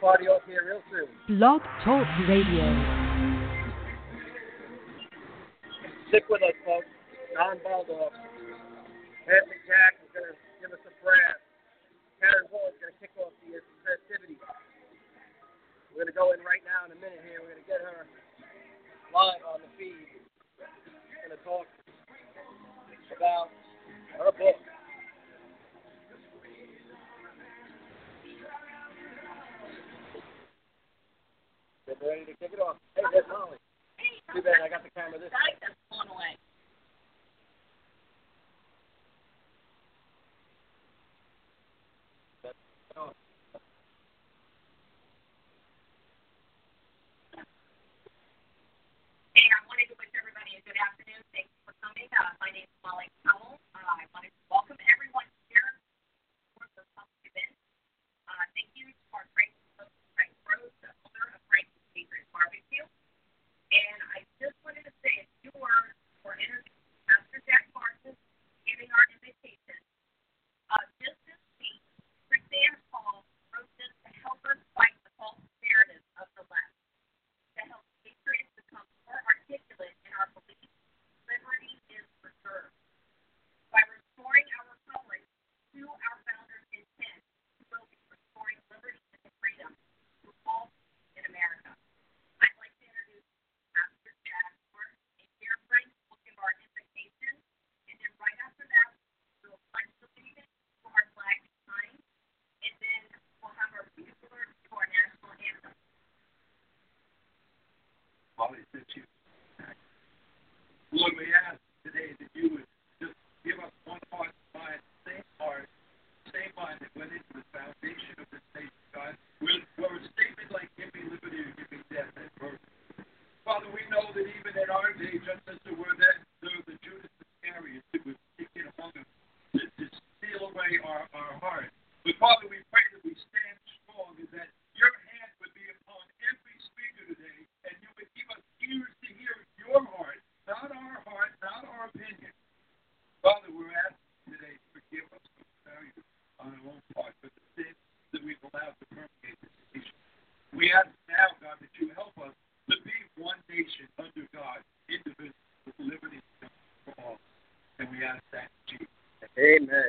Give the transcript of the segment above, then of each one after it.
party off here real soon. Blog Talk Radio. Stick with us, folks. Don Baldoff. Anthony Jack is going to give us some brass. Karen Hall is going to kick off the festivities. We're going to go in right now in a minute here. We're going to get her live on the feed. We're going to talk about her book. Get ready to kick it off. Hey, there's Molly. Too bad I got the camera this time. That's blown away. Hey, I wanted to wish everybody a good afternoon. Thanks for coming. My name is Molly Powell. I wanted to welcome everyone here for the public event. Thank you to our Frank Rose, the owner of Frank's Patriot Barbecue. And I just wanted to say a few words for introducing Pastor Jack Parsons, giving our invitation. Just this week, Chrisanne Paul wrote this to help us fight the false narrative of the left, to help patriots become more articulate in our belief liberty is preserved. By restoring our republic to our founders' intent, we will be restoring liberty and freedom to all in America. I'd like to introduce Pastor Jack Parsons, and dear Frank will give our invitation, and then right after that, we'll pledge allegiance to our flag and sign, and then we'll have our bugler to our national anthem. Molly, since you, Lord, we ask today that you would just give us one heart, same mind that went into the foundation of this nation, God. Where a statement like give me liberty or give me death at birth. Father, we know that even at our day, just as there were the Judas Iscariot that was taken among us to steal away our heart. But Father, we pray that we stand strong and that your hand would be upon every speaker today, and you would give us ears to hear your heart, not our opinion. Father, we're asking today to forgive us for failure on our own part, for the sins that we've allowed to permeate this nation. We ask now, God, that you help us to be one nation under God, indivisible, with liberty for all. And we ask that in Jesus. Amen.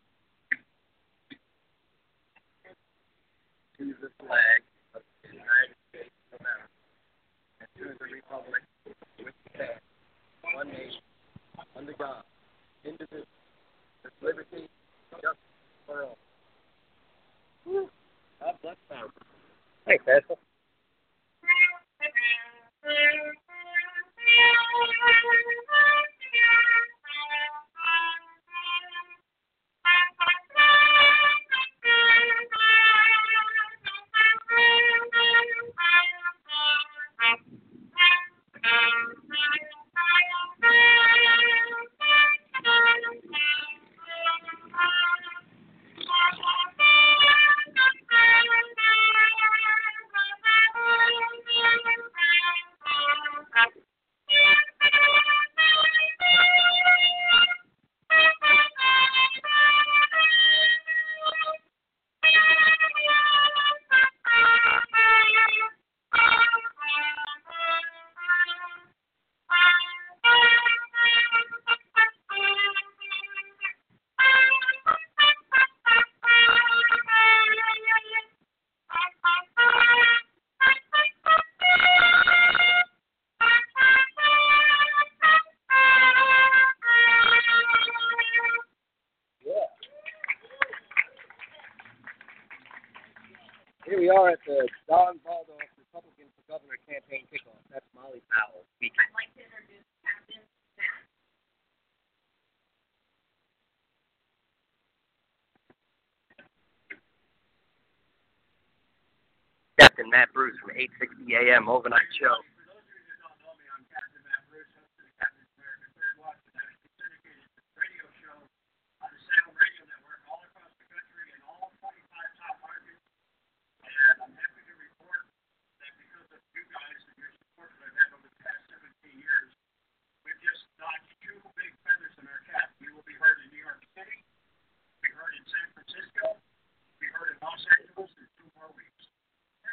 To the flag of the United States of America and to the republic which stands one nation under God, indivisible, with liberty and justice for all. God bless them. Thanks, Pastor. Here we are at the Don Baldoff Republican for Governor campaign kickoff. That's Molly Powell speaking. I'd like to introduce Captain Matt. Captain Matt Bruce from 860 AM Overnight Show. For those of you that don't know me, I'm Captain Matt Bruce, host of the Captain's American Third Watch, and that is a syndicated radio show on the Salem Radio Network all across the country in all 25 top markets. And I'm happy to report that because of you guys and your support that I've had over the past 17 years, we've just notched two big feathers in our cap. We will be heard in New York City, we heard in San Francisco, we heard in Los Angeles in 2 more weeks.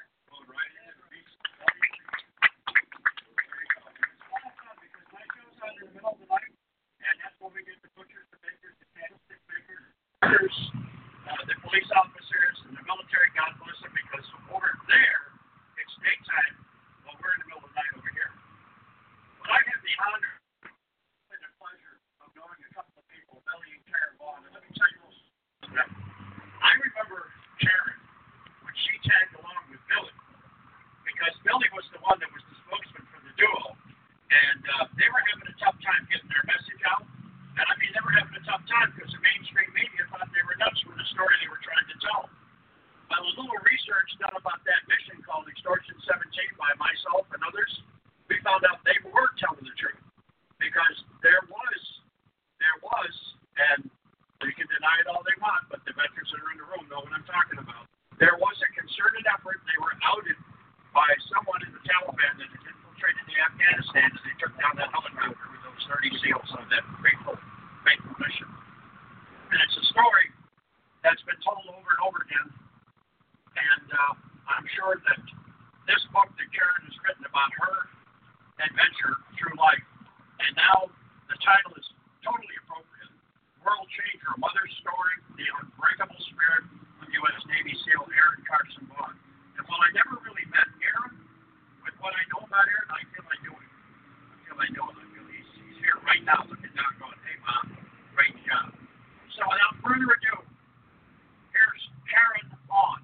got that mission called Extortion 17 by myself and others, we found out they were telling the truth. Because there was, and they can deny it all they want, but the veterans that are in the room know what I'm talking about. There was a concerted effort. They were outed by someone in the Taliban that had infiltrated the Afghanistan as they took down that helicopter with those 30 SEALs on that fateful mission. And it's a story that's been told over and over again. And I'm sure that this book that Karen has written about her adventure through life, and now the title is totally appropriate, World Changer, a Mother's Story, The Unbreakable Spirit of U.S. Navy SEAL Aaron Carson Vaughn. And while I never really met Aaron, with what I know about Aaron, I feel I know him. I feel he's here right now looking down going, hey, Mom, great job. So without further ado, here's Karen Vaughn.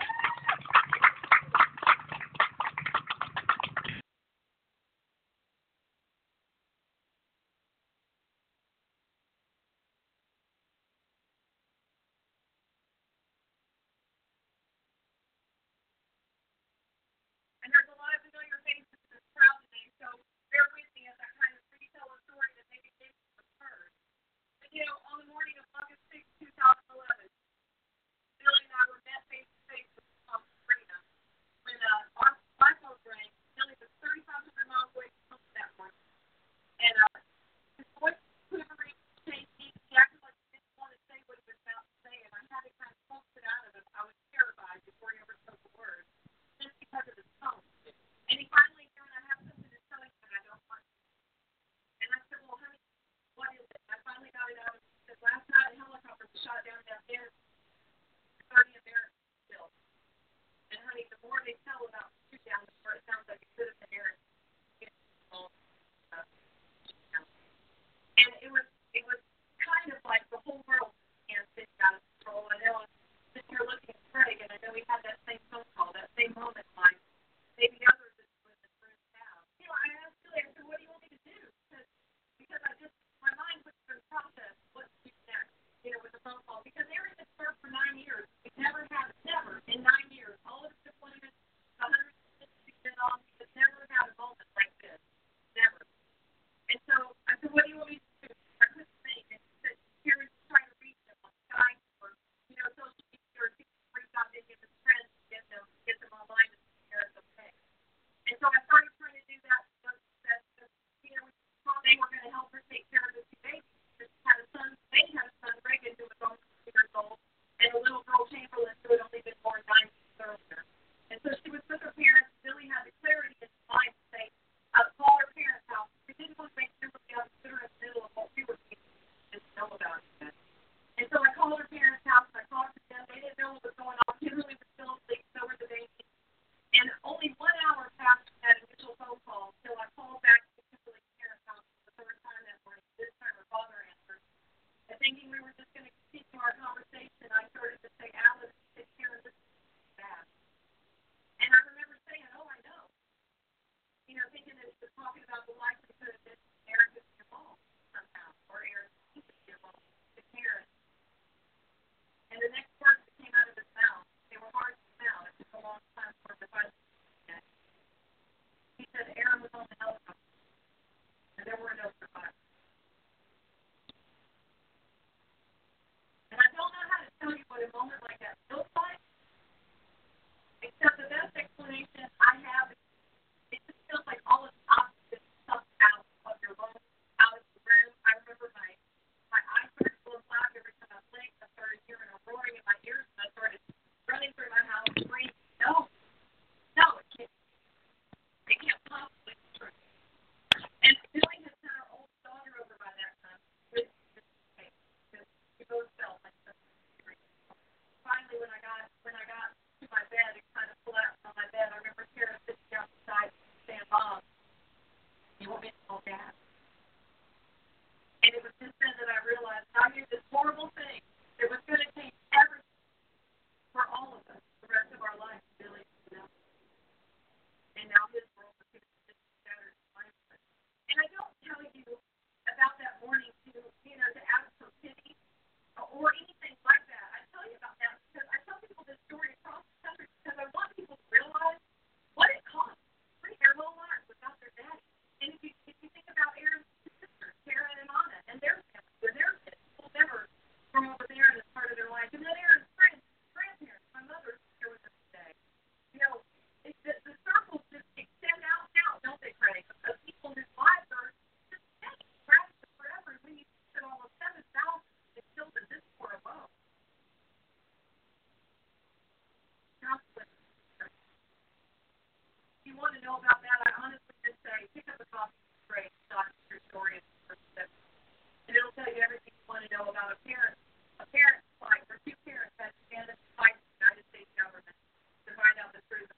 And there's a lot of familiar faces in this crowd today, so bear with me as I kind of retell a story that maybe David has heard. But, on the morning of August 6, 2011, Billy and I were met face-to-face with Tom Serena. When our phone rang, Billy was 3,500 miles away from home that morning. And his voice quivering, shaking, he acted like he didn't want to say what he was about to say, and I had to kind of coax it out of him. I was terrified before he ever spoke a word, just because of his tone. And he finally said, I have something to tell you, but I don't want to. And I said, well, honey, what is it? I finally got it out of him. He said, last night a helicopter was shot down in Afghanistan. 30 Americans killed. And honey, the more they tell about the shoot down, the more it sounds like it could have been Aaron. And it was kind of like the whole world began spinning out of control. I know I'm sitting here looking at Craig, and I know we had that same phone call, that same moment in life. Maybe others in this room have. I asked Billy, I said, what do you want me to do? Because my mind was going to process what to do next, with the phone call. Because Aaron had served for 9 years. We never in 9 years, all of his deployments, 160 been on, he has never had a moment like this. Never. And so I said, what do you want me to do? I couldn't think. And he said, here is trying to reach him on Skype or, social media, or reach out to him his friends to get them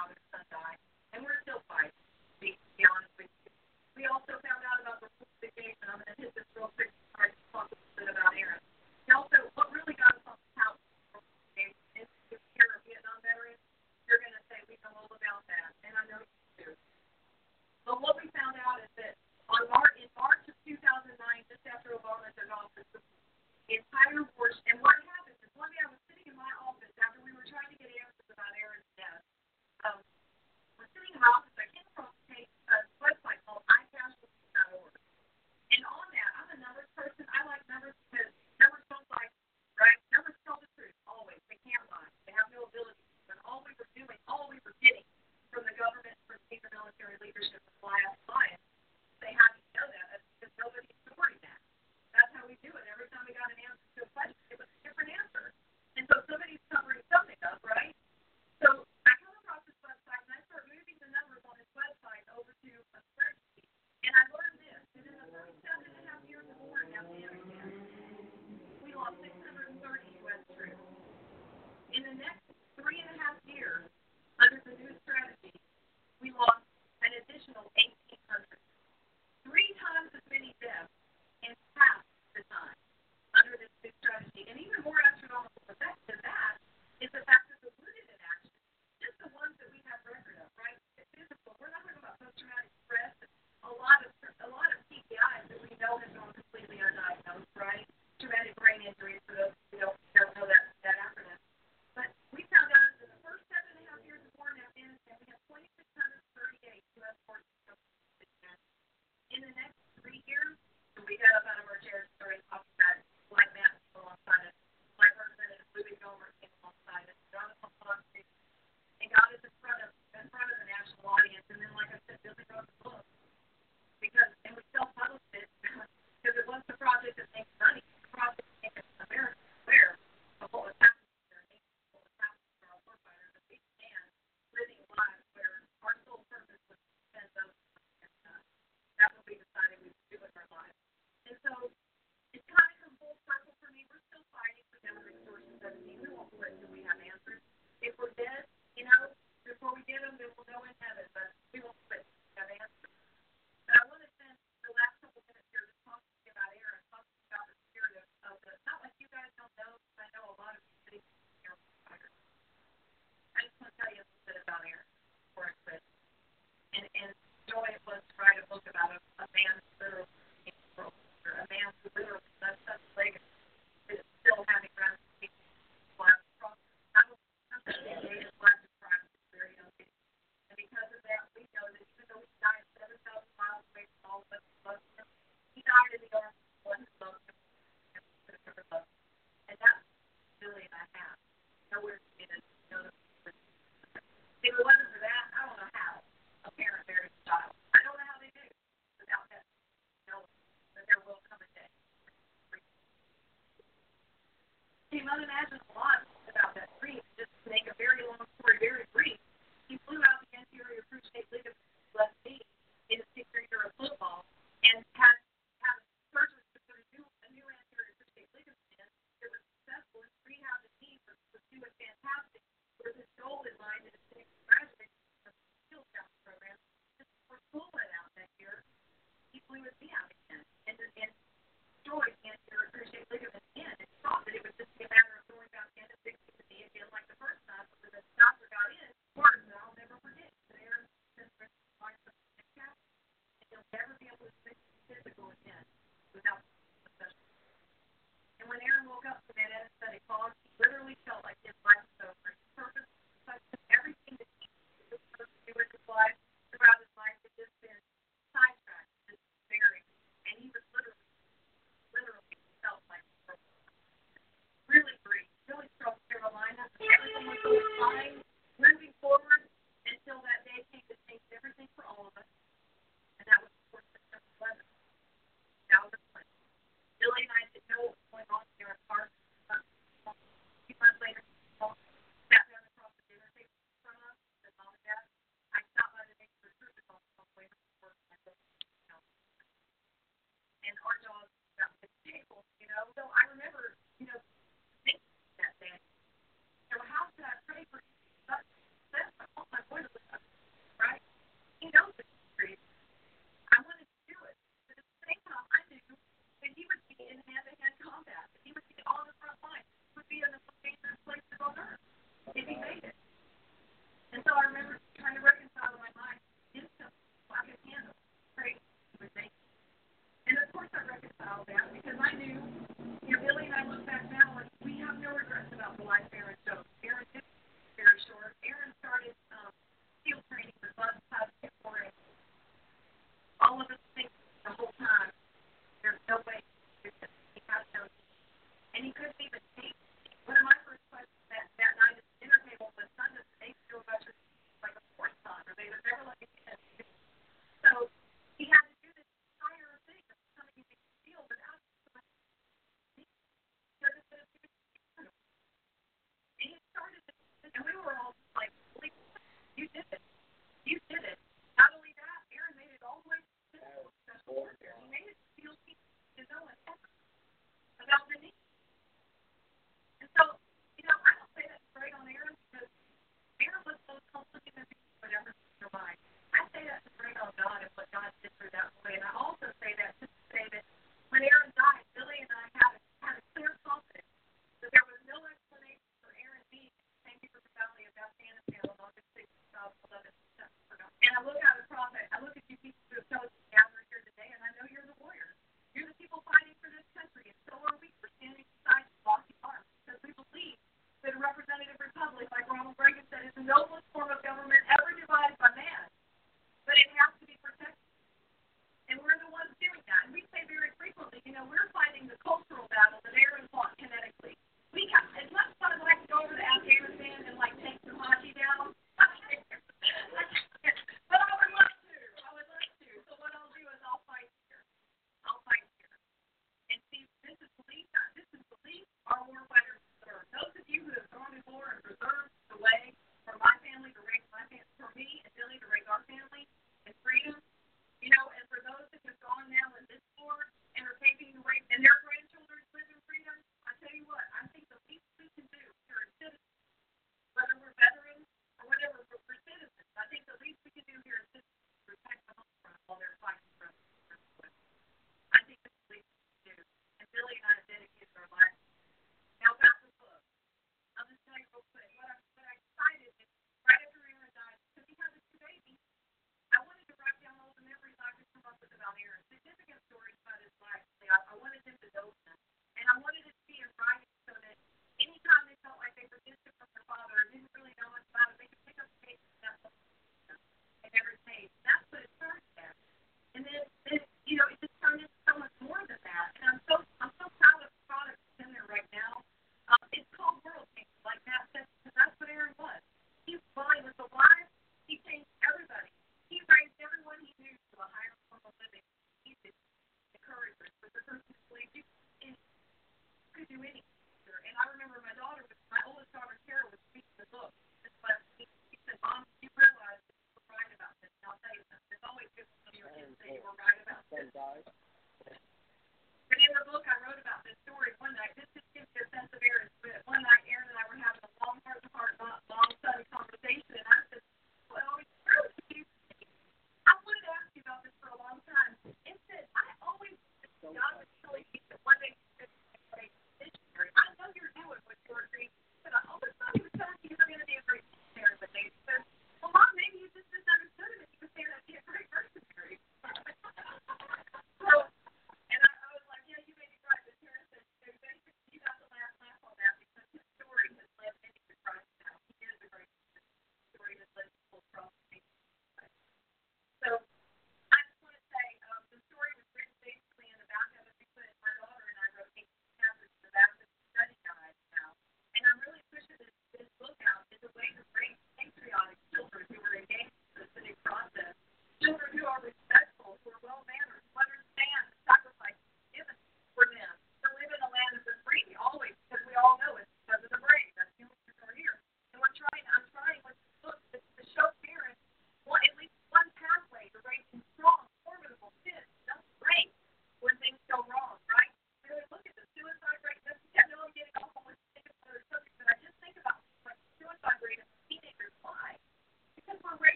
how their son died, and we're still fighting, to be honest with you. We also found out about the vacation. I'm going to hit this real quick to try to talk a little bit about Aaron. And also, what really got us on the couch if you're a Vietnam veteran, you're going to say we know all about that, and I know you do. But what we found out is that in March of 2009, just after Obama took office, the entire war, and what happened is one day I was sitting in my office after we were trying to get answers about Aaron's death.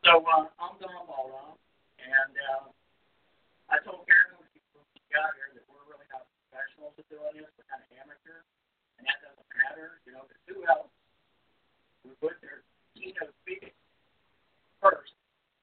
So I'm Don Baldoff, and I told Karen when she got here that we're really not professionals at doing this. We're kind of amateur, and that doesn't matter. You know, because who else would put their keynote speaking first?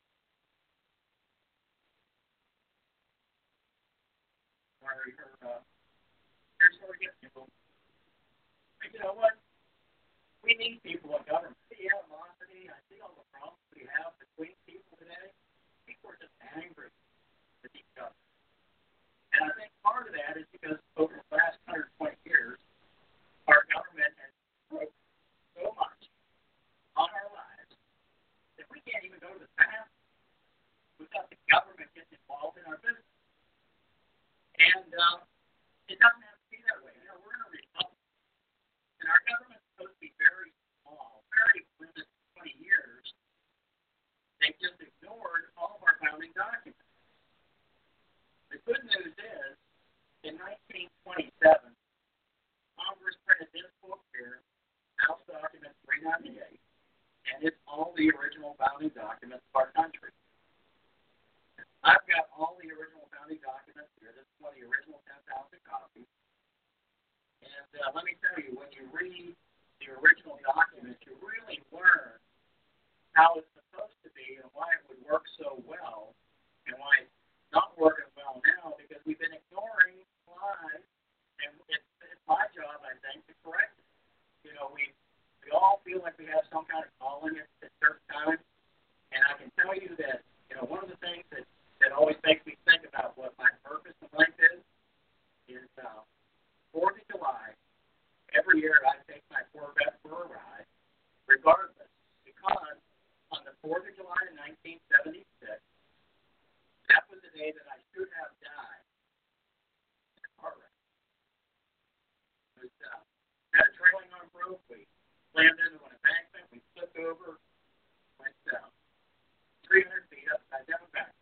Here's where we get people. But you know what? We need people in government. The animosity, I see all the problems we have between people today. People are just angry with each other. And I think part of that is because over the last 120 years, our government has broke so much on our lives that we can't even go to the bathroom without the government getting involved in our business. And it doesn't have to be that way. You know, we're in a republic, and our government's supposed to be very small, very limited 20 years. They just ignored all of our founding documents. The good news is, in 1927, Congress printed this book here, House Document 398, and it's all the original founding documents of our country. I've got all the original founding documents here. This is one of the original 10,000 copies. And let me tell you, when you read the original documents, you really learn how it's supposed to be and why it would work so well and why it's not working well now, because we've been ignoring lies, and it's my job, I think, to correct it. You know, we all feel like we have some kind of calling at certain times, and I can tell you that, you know, one of the things that always makes me think about what my purpose in life is 4th of July. Every year I take my Corvette for a ride, regardless, because on the 4th of July in 1976, that was the day that I should have died in a car wreck. It was, had a trailing arm broke, we slammed into an embankment, we flipped over, went 300 feet upside down back.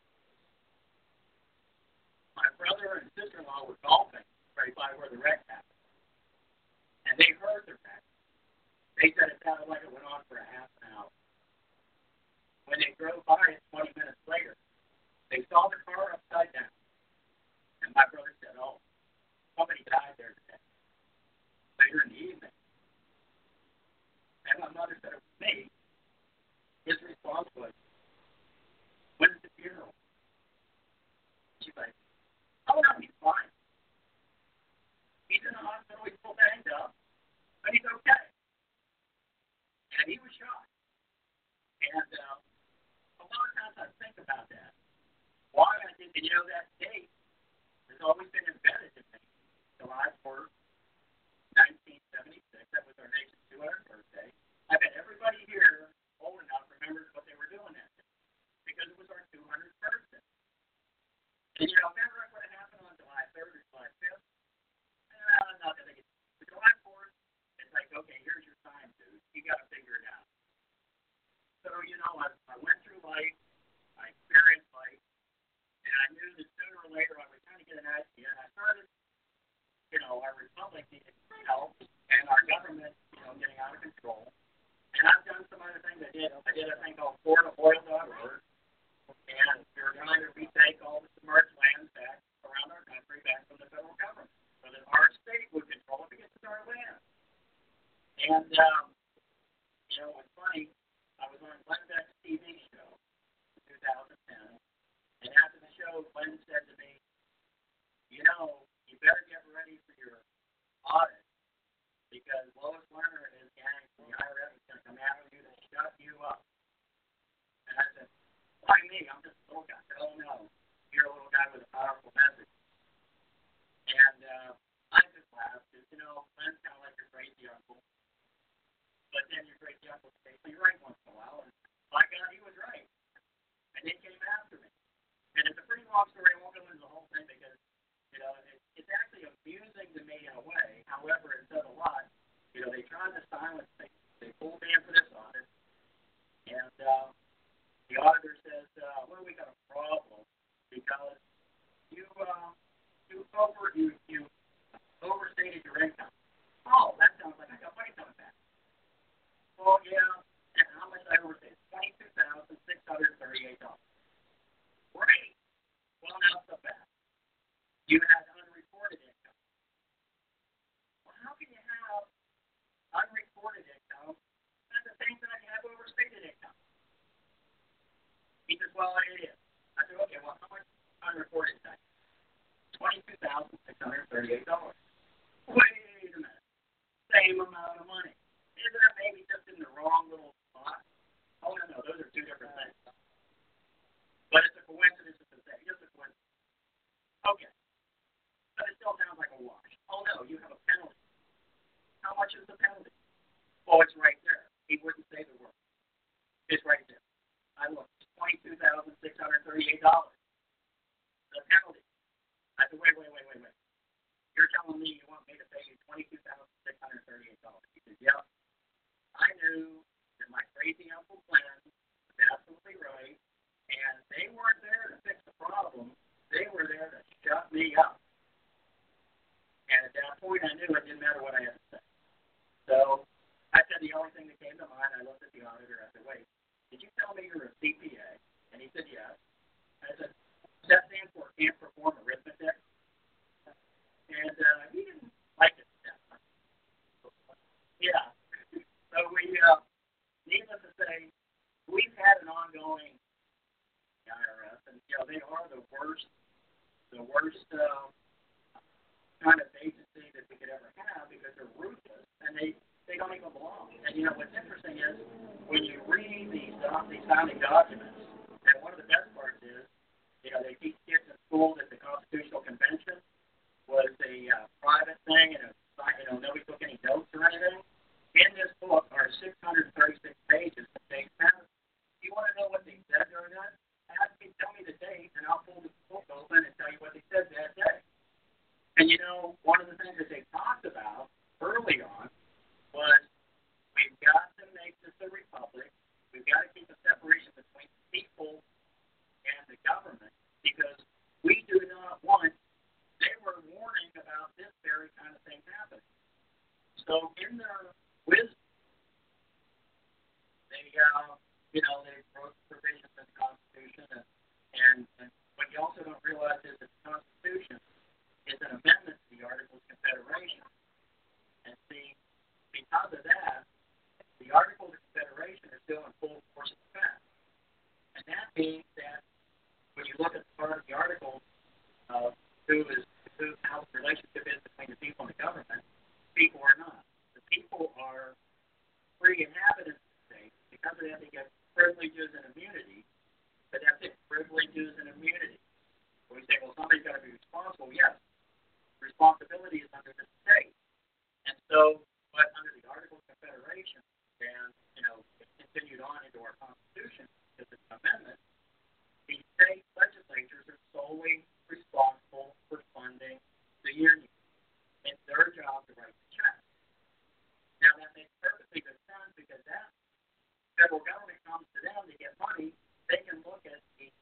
My brother and sister-in-law were golfing right by where the wreck happened. And they heard the wreck. They said it sounded like it went on for a half an hour. When they drove by it 20 minutes later, they saw the car upside down. And my brother said, oh, somebody died there today. Later in the evening. And my mother said it was me. His response was, when's the funeral? She's like, oh, no, he's fine. He's in the hospital, he's full banged up, but he's okay. And he was shot. And a lot of times I think about that. Why I did, you know, that date has always been embedded in me. July 4th, 1976, that was our nation's 200th birthday. I bet everybody here old enough remembers what they were doing that day, because it was our 200th birthday. And, you know, remember what happened on July 3rd or July 5th? Not that I get the July 4th, it's like, okay, here's your time, dude. You got to figure it out. So, you know, I went through life, I experienced life, and I knew that sooner or later I would kind of get an idea. And I started, you know, our republic needed help, and our government, you know, getting out of control. And I've done some other things. I did a thing called FloridaOil.org, and we were trying to retake all the submerged lands back around our country, back from the federal government, so that our state would control it because it's our land. And, you know, it's funny, I was on Glenn Beck's TV show in 2010, and after the show, Glenn said to me, you know, you better get ready for your audit, because Lois Lerner and his gang from the IRS is going to come after you to shut you up. And I said, why me? I'm just a little guy. I said, oh, no, you're a little guy with a powerful message. And I just laughed, because, you know, Glenn's kind of like your crazy uncle. But then your crazy uncle says, well, you're right once in a while. And by God, he was right. And they came after me. And it's a pretty long story. I won't go into the whole thing because, you know, it's actually amusing to me in a way. However, it says a lot. You know, they tried to silence me. They pulled me in for this audit. And the auditor says, well, we got a problem because you overstated your income. Oh, that sounds like I got money coming back. Well, yeah, and how much I overstated? $22,600. Great. Well, now so bad. You had unreported income. Well, how can you have unreported income and at the same time you have overstated income? He says, well, it is. I said, okay, well, how much unreported is that? $22,638. Wait a minute. Same amount of money. Isn't that maybe just in the wrong little spot? Oh, no, those are two different things. But it's a coincidence to say, just a coincidence. Okay. But it still sounds like a wash. Oh, no, you have a penalty. How much is the penalty? Oh, it's right there. He wouldn't say the word. It's right there. I looked. $22,638. The penalty. I said, wait. You're telling me you want me to pay you $22,638. He said, yep. I knew that my crazy uncle plan was absolutely right, and they weren't there to fix the problem. They were there to shut me up. And at that point, I knew it didn't matter what I had to say. So I said the only thing that came to mind, I looked at the auditor. I said, wait, did you tell me you're a CPA? And he said, yes. I said, does that stand for can't perform arithmetic? And he didn't like it that much. Yeah. So we, needless to say, we've had an ongoing IRS, and, they are the worst kind of agency that we could ever have because they're ruthless, and they don't even belong. And, what's interesting is when you read these founding documents, and one of the best parts is, they teach kids in school that the Constitutional Convention was a private thing, and nobody took any notes or anything. In this book are 636 pages of State matters. You want to know what they said during that? Tell me the date, and I'll pull the book open and tell you what they said that day. And one of the things that they talked about early on was we've got to make this a republic. We've got to keep a separation between the people and the government because we do not want. They were warning about this very kind of thing happening. So in their wisdom, they wrote provisions in the Constitution, and what you also don't realize is that the Constitution is an amendment to the Articles of Confederation. And see, because of that, the Articles of Confederation are still in full force and effect. And that means that when you look at the part of the Articles of how the relationship is between the people and the government, people are not. The people are free inhabitants of the state. Because of that, they get privileges and immunity. But that's it, privileges and immunity. So we say, well, somebody's got to be responsible. Yes, responsibility is under the state. And so, but under the Articles of Confederation, and, it continued on into our Constitution, because it's an amendment, the state legislatures are solely responsible for funding the union. It's their job to write the check. Now, that makes perfectly good sense because that federal government comes to them to get money. They can look at the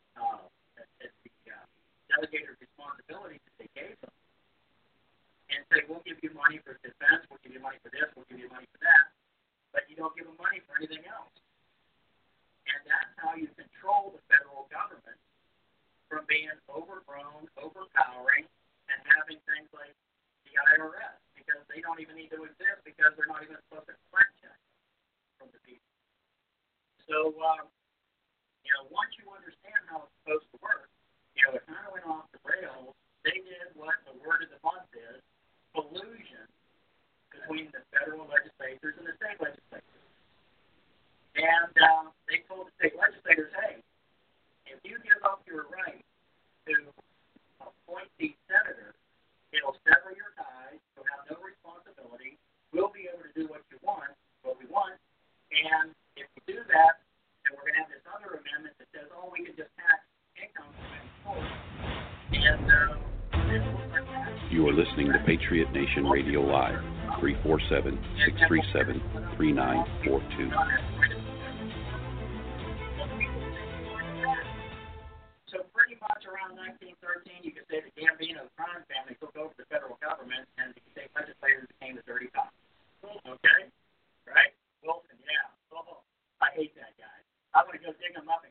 delegated responsibilities that they gave them and say, we'll give you money for defense, we'll give you money for this, we'll give you money for that, but you don't give them money for anything else. And that's how you control the federal government from being overgrown, overpowering, and having things like the IRS, because they don't even need to exist because they're not even supposed to collect checks from the people. So, once you understand how it's supposed to work, it kind of went off the rails. They did what the word of the month is, collusion between the federal legislatures and the state legislatures. And they told the state legislators, hey, if you give up your right to appoint these senators, it'll sever your ties, you'll have no responsibility, we'll be able to do what we want, and if you do that, then we're going to have this other amendment that says, oh, we can just tax income from You are listening to Patriot Nation Radio Live, 347-637-3942. So pretty much around 1913, you could say the Gambino crime family took over the federal government, and the state legislators became the dirty cops. Okay? Right? Wilson, yeah. Oh, I hate that guy. I want to go dig him up and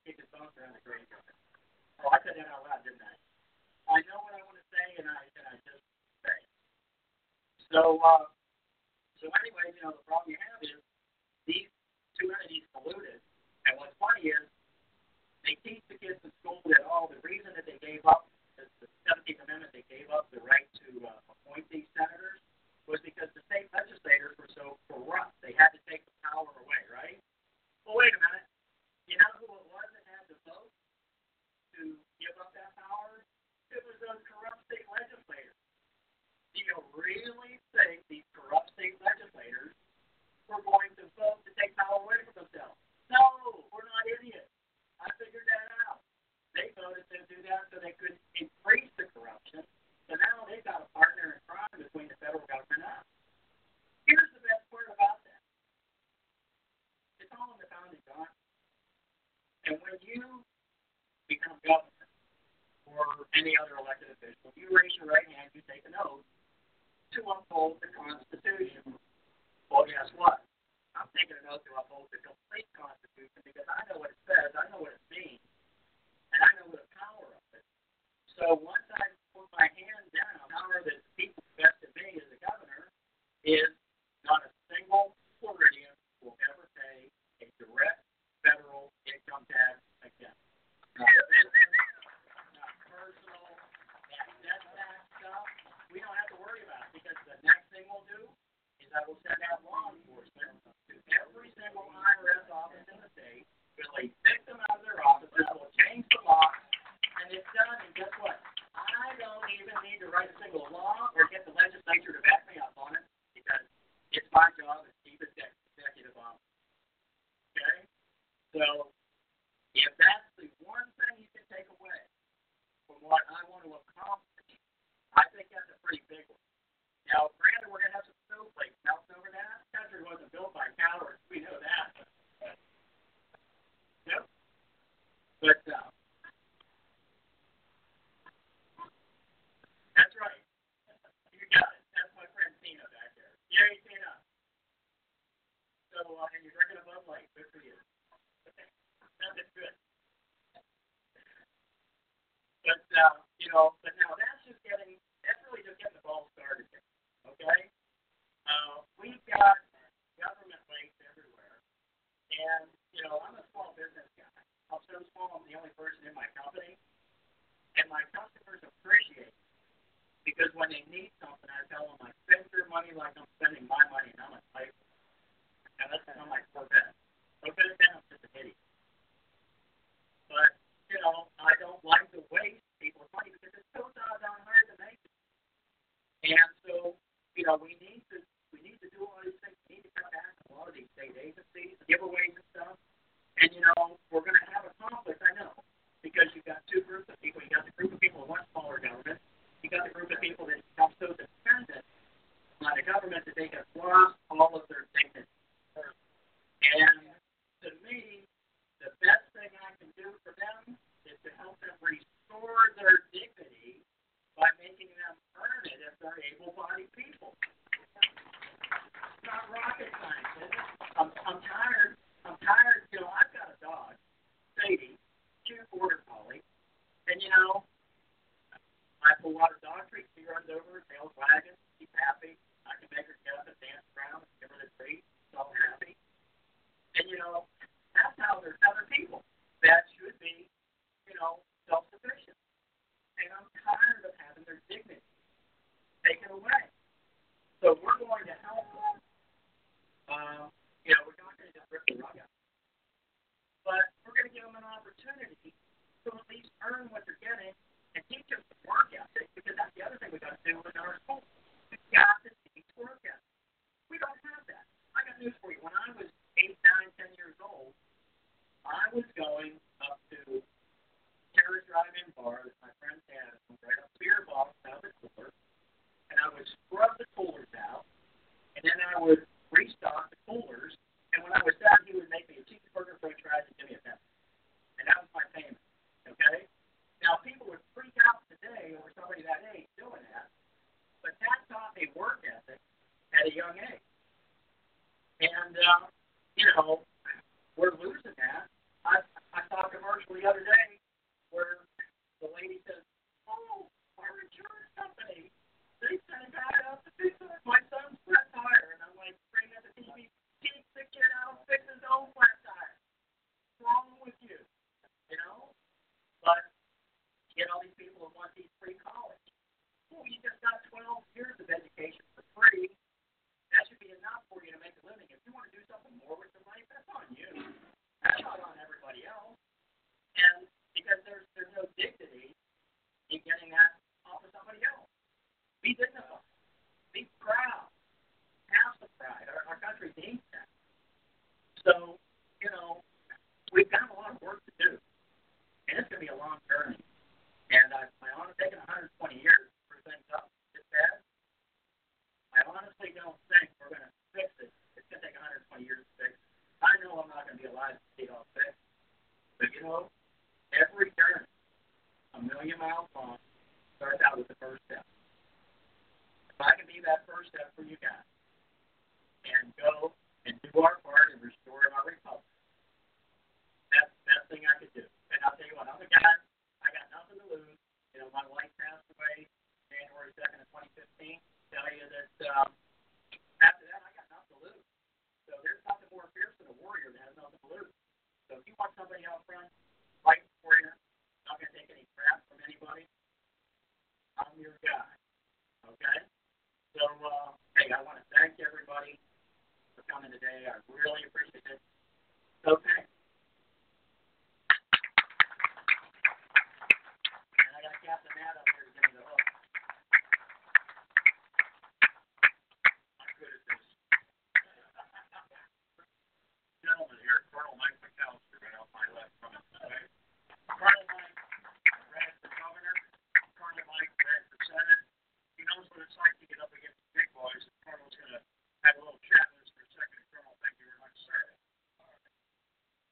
So anyway, the problem you have is these two entities colluded, and what's funny is they teach the kids in school that, the reason that they gave up, the 17th Amendment, they gave up the right to appoint these senators was because the state legislators were so corrupt. They had to take the power away, right? Well, wait a minute. You know who it was that had the vote to give up that power? It was those corrupt state legislators. Do you really think these corrupt state legislators were going to vote to take power away from themselves? No, we're not idiots. I figured that out. They voted to do that so they could increase the corruption. So now they've got a partner in crime between the federal government and us. Here's the best part about that. It's all in the founding documents. And when you become governor or any other elected official, you raise your right hand, you take an oath to uphold the Constitution. Well, guess what? I'm taking an oath to uphold the complete Constitution because I know what it says, I know what it means, and I know the power of it. So once I put my hand down, the power that the people invested in me as a governor is not a single Floridian will ever pay a direct federal income tax again. Not personal, that stuff, we don't have to worry about it because the next thing we'll do is I will send out law enforcement to every single IRS office in the state. We'll evict them out of their offices. We'll change the law, and it's done. And guess what? I don't even need to write a single law or get the legislature to back me up on it because it's my job as chief executive officer. Okay? So if that's the one thing you can take away from what I want to accomplish, I think that's a pretty big one. Now, granted, we're going to have some snowflakes melting over that. The country wasn't built by cowards. We know that. Yep. But that's right. You got it. That's my friend Tina back there. Yay, Tina. So, and you're drinking a Bud Light. Good for you. That's good. But, but now that's really just getting the ball started here. Okay? We've got government rates everywhere. And, I'm a small business guy. I'm so small, I'm the only person in my company. And my customers appreciate it. Because when they need something, I tell them, I spend your money like I'm spending my money, and I'm a type. Now, that's not my Corvette. Okay, I'm just an idiot. But, I don't like to waste people's money because it's so doggone hard to make it. And so, we need to do all these things. We need to cut back on a lot of these state agencies, giveaways and stuff. And, we're going to have a conflict, I know, because you've got two groups of people. You got the group of people who want smaller government. You got the group of people that become so dependent on the government that they have lost all of their dignity. And to me, the best thing I can do for them is to help them restore their dignity by making them earn it if they're able-bodied people. It's not rocket science, is it? I'm tired. I've got a dog, Sadie, cute border collie, and I pull out her dog treat. She runs over, tail's wagging, she's happy. I can make her get up and dance around and give her the treat. She's all happy. And that's how there's other people that should be, self-sufficient. And I'm tired of having their dignity taken away. So we're going to help them. We're not going to just rip the rug out. But we're going to give them an opportunity to at least earn what they're getting and teach them the work ethic, because that's the other thing we've got to do in our school. We've got to teach work ethic. We don't have that. I got news for you. When I was 8, 9, 10 years old, I was going up to Terrace Drive-In Bar that my friends had, right up beer bottles out of the cooler, and I would scrub the coolers out, and then I would restock the coolers, and when I was done, he would make me a cheeseburger, french fries, and give me a pepper. And that was my payment, okay? Now, people would freak out today over somebody that age doing that, but that taught me work ethic at a young age. And, we're losing that. I saw a commercial the other day where the lady says, "Oh, our insurance company, they sent a guy out to fix my you just got 12 years of education for free. That should be enough for you to make a living. If you want to do something more with your life, that's on you. That's not on everybody else. And because there's no dignity in getting that off of somebody else. Be dignified. Be proud. Have some pride. Our country needs that. So, we've got a lot of work to do. And it's going to be a long journey. And I want to take 120 years for things up this bad. I honestly don't think we're going to fix it. It's going to take 120 years to fix it. I know I'm not going to be alive to see it all fixed. But, every journey, 1 million miles long, starts out with the first step. If I can be that first step for you guys and go and do our part in restoring our republic, that's the best thing I could do. And I'll tell you what, I'm a guy, I got nothing to lose. My wife passed away January 2nd of 2015. Tell you that after that, I got nothing to lose. So there's nothing more fierce than a warrior that has nothing to lose. So if you want somebody out front fighting for you, not going to take any crap from anybody, I'm your guy. Okay? So, hey, I want to thank everybody for coming today. I really appreciate it. Okay? And I got Captain Matt up here to give me the hook. I'm good at this. Gentleman here, Colonel Mike McAllister, right off my left from him today. Colonel Mike ran for governor. Colonel Mike ran for Senate. He knows what it's like to get up against the big boys. The Colonel's going to have a little chat with us for a second. Colonel, thank you very much, sir.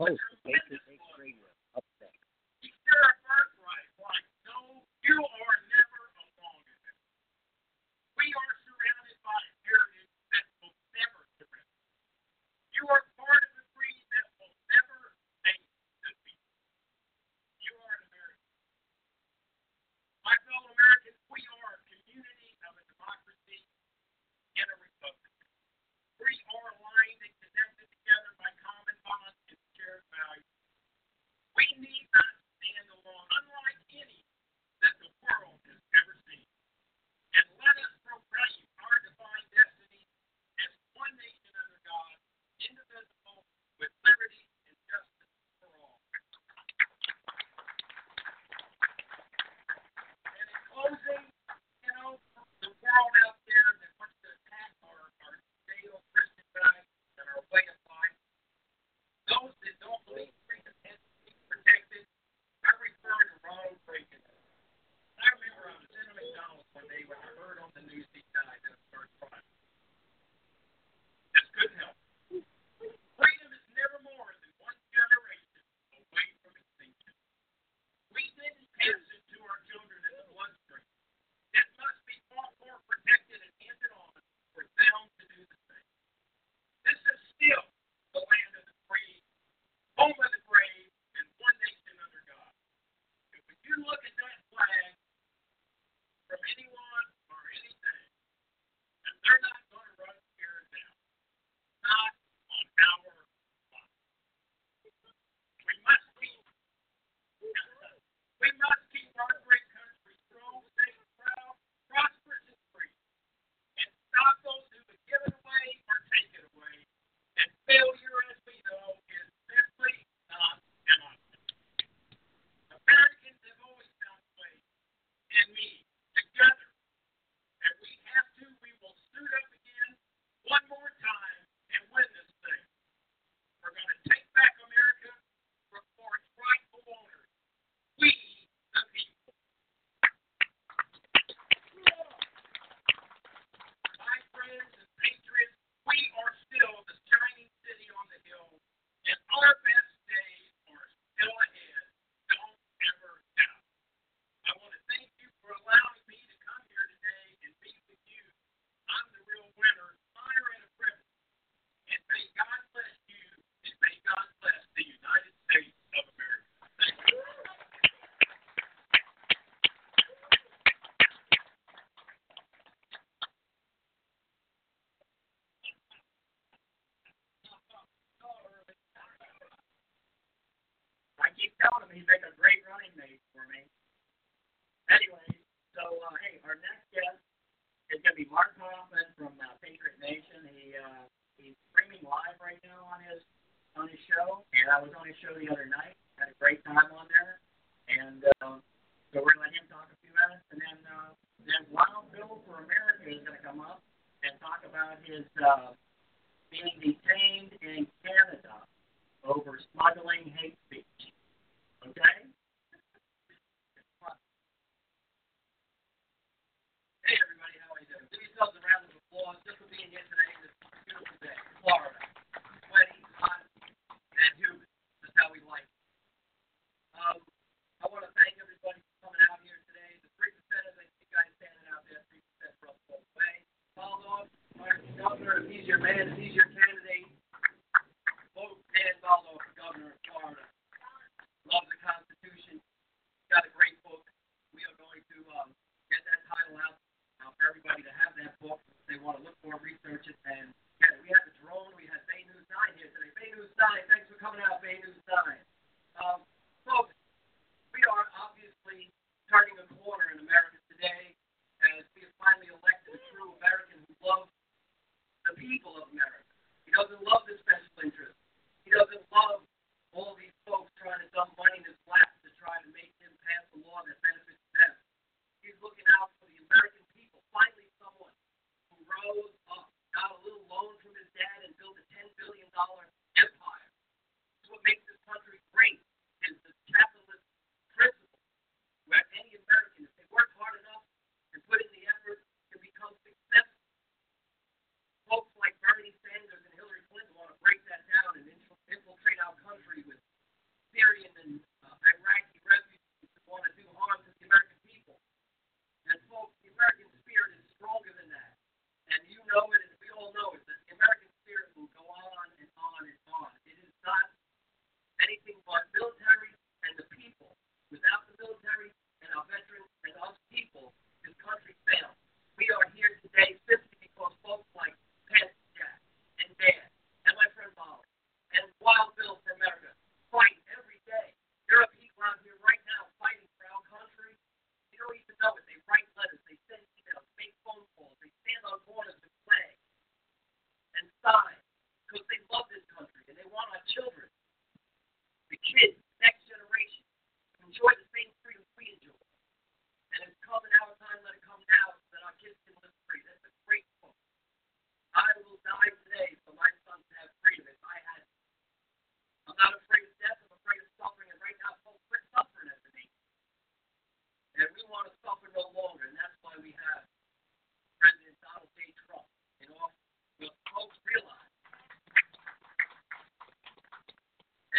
host of Patriot Nation Radio. Up next. You're a birthright. Like, no, you are never alone in this. We are surrounded by a heritage that will never surrender. You are part of the breed that will never face defeat. You are an American. My fellow Americans, we are a community of a democracy and a republic. We are aligned and connected together by common bonds and shared values. We need not stand alone, unlike any that the world has ever seen. And let us proclaim our divine destiny as one nation under God, indivisible, with liberty and justice for all. And in closing, the world out there that wants to attack our Judeo-Christian values and our way of life, those that don't believe freedom has to be protected, I refer to Ronald Reagan. I remember I was in a McDonald's one day when I heard on the news he died in a third crime. That's good health. Freedom is never more than one generation away from extinction. We didn't pass it to our children in the bloodstream. It must be fought for, protected, and handed on for them to do the same. This is still the land of the free, home of the brave, and one nation under God. And when you look at that flag from anyone or anything, and they're not going to run here and down, not on our watch. We must keep our great country strong, safe, proud, prosperous, and free, and stop those who would give it away or take it away. And failure, as we know, is simply not an option. Americans have always found ways, and me, together. And we have to, we will suit up again one more time and win this thing. We're going to take back America for its rightful owners. We, the people. My friends and patriots, we are still the shining city on the hill, and our best days are still ahead. Don't ever doubt. I want to thank you for allowing me to come here today and be with you. I'm the real winner, honor and a privilege. And may God bless you, and may God bless the United States of America. Thank you. I keep telling him he's like a great running mate for me. Anyway, so hey, our next guest is going to be Mark Hoffman from Patriot Nation. He's streaming live right now on his show, and I was on his show the other night. Had a great time on there, and so we're going to let him talk a few minutes, and then Wild Bill for America is going to come up and talk about his being detained in Canada over smuggling hate speech. Okay? Hey, everybody, how are you doing? Give yourselves a round of applause just for being here today this beautiful day, Florida. Sweaty, hot, and humid. That's how we like it. I want to thank everybody for coming out here today. The 3%, as I see you guys standing out there, 3% for us both ways. Baldo, Governor, if he's your man, if he's your candidate, vote Dan Baldo for Governor of Florida. Loves the Constitution. Got a great book. We are going to get that title out for everybody to have that book. If they want to look for it, research it, and get it. We had the drone. We had Bay News 9 here today. Bay News 9, thanks for coming out, Bay News 9. Folks, we are obviously turning a corner in America today as we have finally elected a true American who loves the people of America. He doesn't love the special interests. He doesn't love all these folks trying to dump money in his lap to try to make him pass a law that benefits them. He's looking out for the American people. Finally, someone who rose up, got a little loan from his dad, and built a $10 billion empire. It's what makes this country great, is the capitalist principle, where any American, if they work hard enough and put in the effort, can become successful. Folks like Bernie Sanders and Hillary Clinton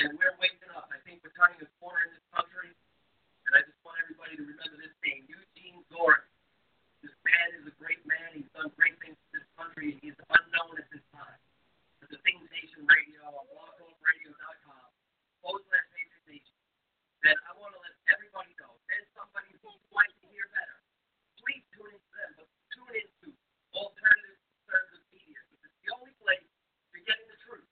And we're waking up. I think we're turning a corner in this country. And I just want everybody to remember this name, Eugene Zorich. This man is a great man. He's done great things for this country, and he's unknown at this time. At the Things Nation Radio on blogtalkradio.com, /Patriot Nation. And I want to let everybody know, there's somebody who would like to hear better. Please tune into them, but tune into alternative conservative media, because it's the only place you're getting the truth.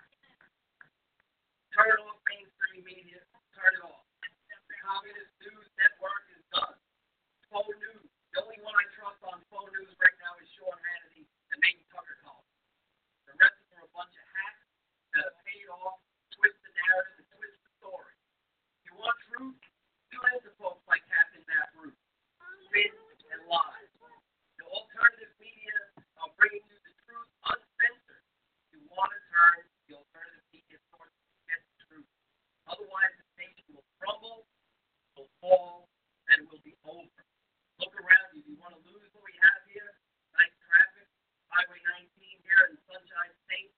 Turn off mainstream media. Turn it off. The Communist News Network is done. Faux news. The only one I trust on faux news right now is Sean Hannity and Nathan Tucker Carlson. The rest of them are a bunch of hacks that have paid off, twist the narrative, and twist the story. You want truth? Tune into folks like Captain Matt Bruce. Spin and lie. The alternative media are bringing you the truth uncensored. You want to turn the alternative media source to get the truth. Otherwise, the nation will crumble, will fall, and will be over. Look around you. Do you want to lose what we have here? Nice traffic, Highway 19 here in Sunshine State.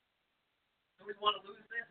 Do we want to lose this?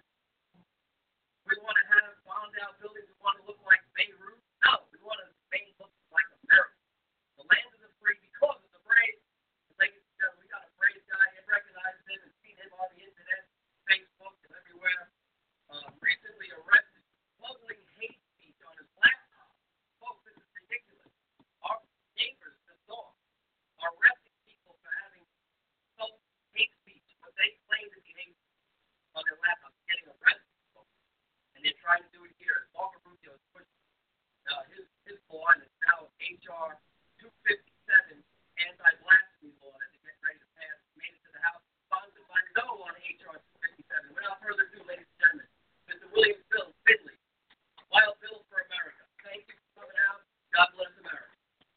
We want to have bombed-out buildings. We want to look like Beirut? No, we want to make it look like America. The land of the free because of the brave. Ladies and gentlemen, we got a brave guy. You recognize him and seen him on the internet, Facebook, and everywhere. Recently arrested, smuggling hate speech on his laptop. Folks, this is ridiculous. Our neighbors just saw are arresting people for having hate speech, what they claim to be hate speech on their laptop, getting arrested. And they're trying to do it here. Walker Rubio is pushing his law, and it's now H.R. 257, anti-blasphemy law that they're getting ready to pass. Made it to the House, sponsored by no on H.R. 257. Without further ado, ladies and gentlemen, Mr. William Phil Finley, Wild Bill for America. Thank you for coming out. God bless America.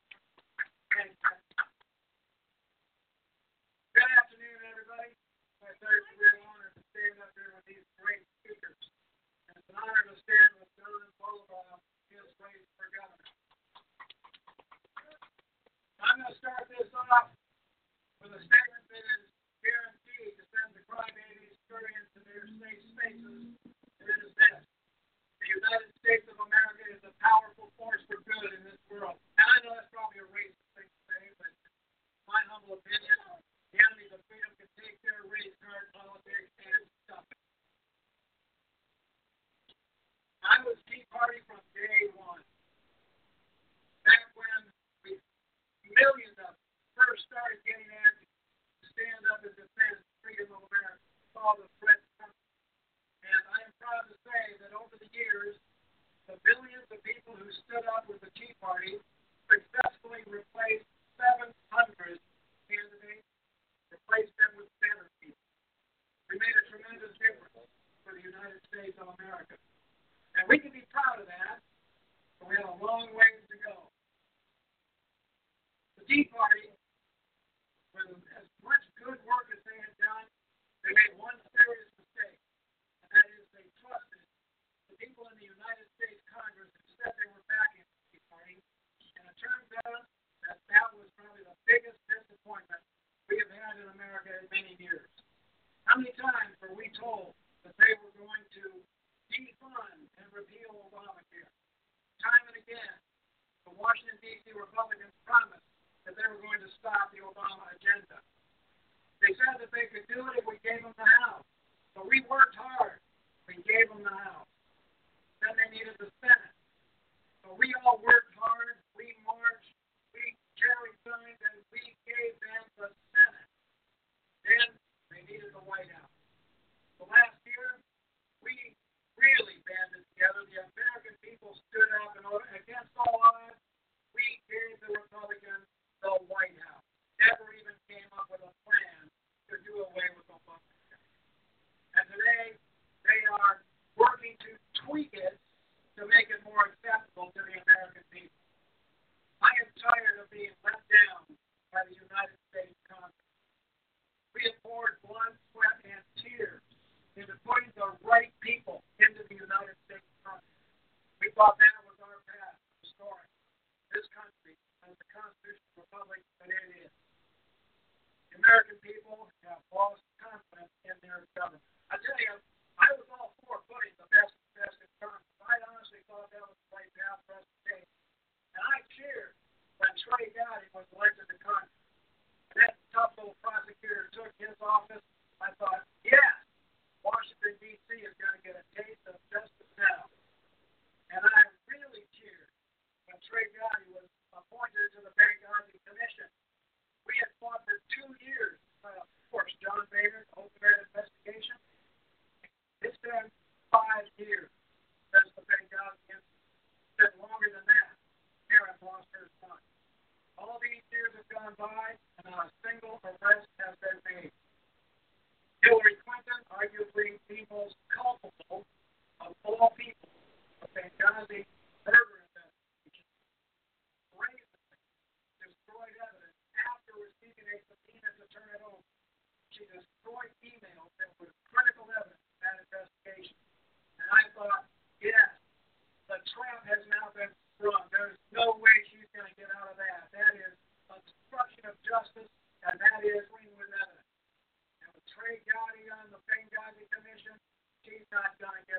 Good afternoon, everybody. My third real honor to stand up here with these great speakers. And it's an honor to stand with John Bolivar, his race for governor. I'm going to start this off with a statement that is guaranteed to send the crybabies scurrying into their safe spaces, and it is this. The United States of America is a powerful force for good in this world. And I know that's probably a racist thing to say, but my humble opinion, the enemies of freedom can take their race card politics and stuff it. I was Tea Party from day one. Back when millions of us first started getting active to stand up and defend freedom of America, saw the threats coming. And I am proud to say that over the years, the billions of people who stood up with the Tea Party successfully replaced 700 candidates, replaced them with better people. We made a tremendous difference for the United States of America. And we can be proud of that, but we have a long ways to go. The Tea Party, with as much good work as they had done, they made one serious mistake, and that is they trusted the people in the United States Congress who said they were backing the Tea Party, and it turns out that that was probably the biggest disappointment we have had in America in many years. How many times were we told that they were going to defund and repeal Obamacare? Time and again, the Washington, D.C. Republicans promised that they were going to stop the Obama agenda. They said that they could do it if we gave them the House. So we worked hard. We gave them the House. Then they needed the Senate. So we all worked hard. We marched. We carried signs, and we gave them the Senate. Then they needed the White House. So last year, we really banded together. The American people stood up, and against all odds, we gave the Republicans the White House. Never even came up with a plan to do away with Obamacare. And today, they are working to tweak it to make it more acceptable to the American people. I am tired of being let down by the United States Congress. We have poured blood, sweat, and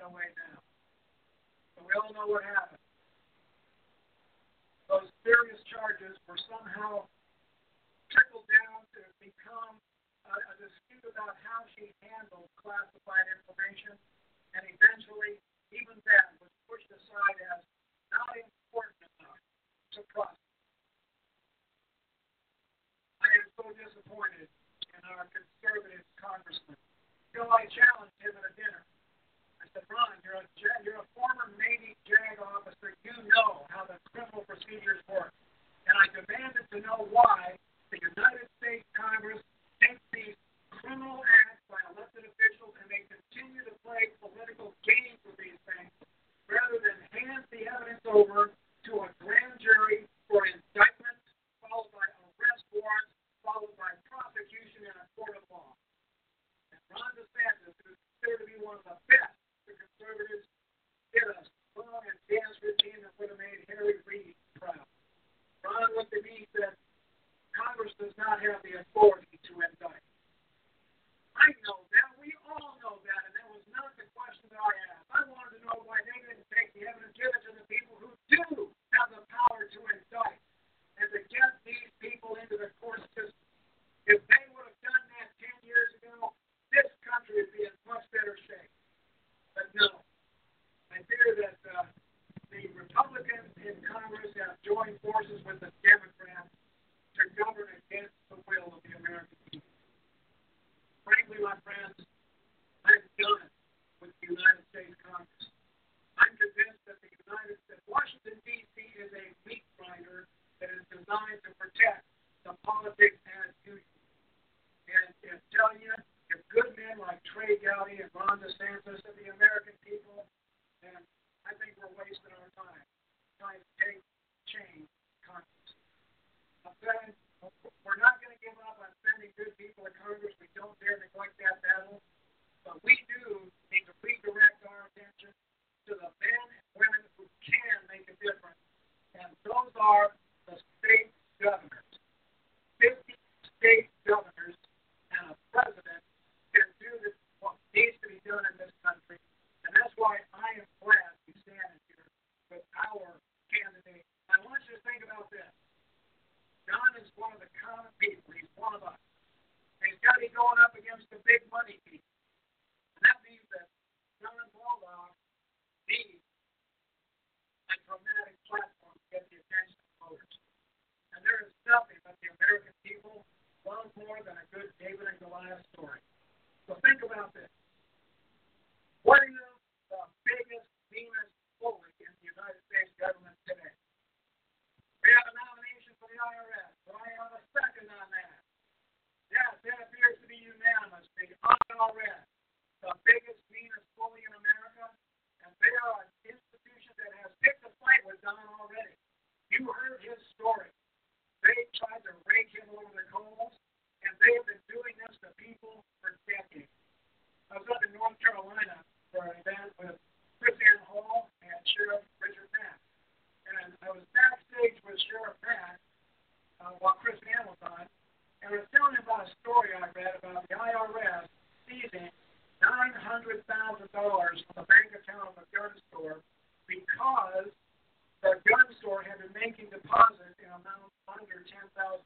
our way down. So we all know what happened. Those serious charges were somehow trickled down to become a dispute about how she handled classified information, and eventually, even that was pushed aside as not important enough to process. I am so disappointed in our conservative congressman. I challenged him at a dinner. I said, Ron, you're a former Navy JAG officer. You know how the criminal procedures work. And I demanded to know why the United States Congress takes these criminal acts by elected officials and they continue to play political games with these things rather than hand the evidence over to a grand jury for indictment, followed by arrest warrants, followed by prosecution in a court of law. And Ron DeSantis, who is considered to be one of the best the conservatives, did a song and dance routine that would have made Harry Reid proud. Ron looked at me and said, Congress does not have the authority to indict. I know that. We all know that, and that was not the question that I asked. I wanted to know why they didn't take the evidence, give it to the people who do have the power to indict and to get these people into the court system. If they would have done that 10 years ago, this country would be in much better shape. But no, I fear that the Republicans in Congress have joined forces with the Democrats to govern against the will of the American people. Frankly, my friends, I'm done with the United States Congress. I'm convinced that Washington, D.C. is a meat grinder that is designed to protect the politics as usual. And I tell you, if good men like Trey Gowdy and Ron DeSantis and the American people, then I think we're wasting our time trying to change Congress. I'm saying we're not going to give up on sending good people to Congress. We don't dare neglect that battle. But we do need to redirect our attention to the men and women who can make a difference. And those are the state governors. 50 state governors and a president can do what needs to be done in this country. And that's why I am glad we stand here with our candidate. I want you to think about this. John is one of the common people. He's one of us. And he's got to be going up against the big money people. And that means that John Baldock needs a dramatic platform to get the attention of voters. And there is nothing that the American people love more than a good David and Goliath story. So think about this. What is the biggest, meanest bully in the United States government today? We have a nomination for the IRS. Do I have a second on that? Yes, that appears to be unanimous. The IRS, the biggest, meanest bully in America, and they are an institution that has picked a fight with Don already. You heard his story. They tried to rake him over the coals, and they have been doing this to people for decades. I was up in North Carolina for an event with Chris Ann Hall and Sheriff Richard Mack. And I was backstage with Sheriff Mack while Chris Ann was on, and I was telling him about a story I read about the IRS seizing $900,000 from the bank account of a gun store because the gun store had been making deposits in amounts under $10,000,